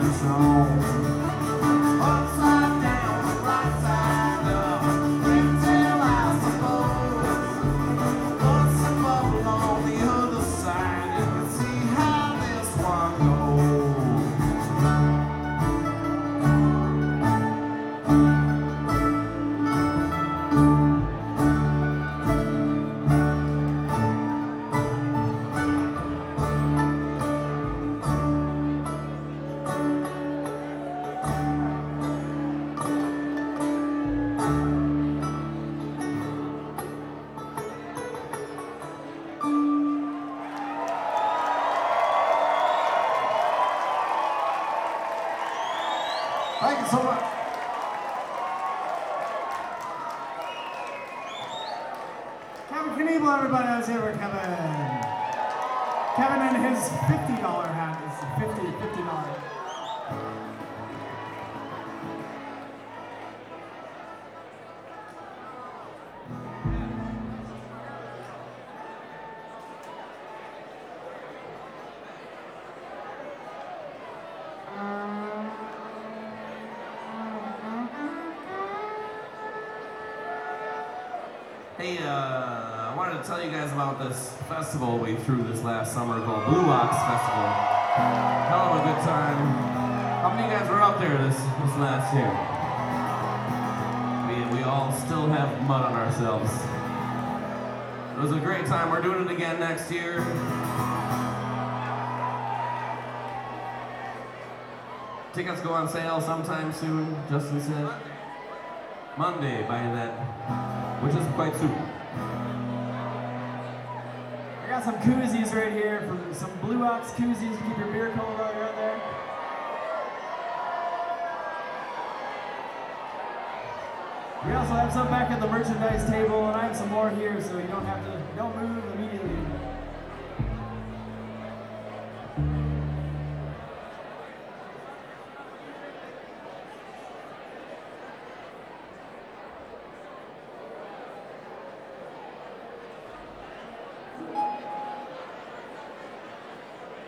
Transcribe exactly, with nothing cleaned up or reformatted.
Thank you so much. Kevin Knievel, everybody else here with Kevin. Kevin and his fifty dollar hat is fifty, fifty dollars. Hey, uh, I wanted to tell you guys about this festival we threw this last summer called Blue Ox Festival. Hell of a good time. How many of you guys were out there this, this last year? We, we all still have mud on ourselves. It was a great time. We're doing it again next year. Tickets go on sale sometime soon, Justin said. Monday, by that, which is quite soon. I got some koozies right here, from some Blue Ox koozies to keep your beer cold while you're out there. We also have some back at the merchandise table, and I have some more here, so you don't have to, don't move immediately.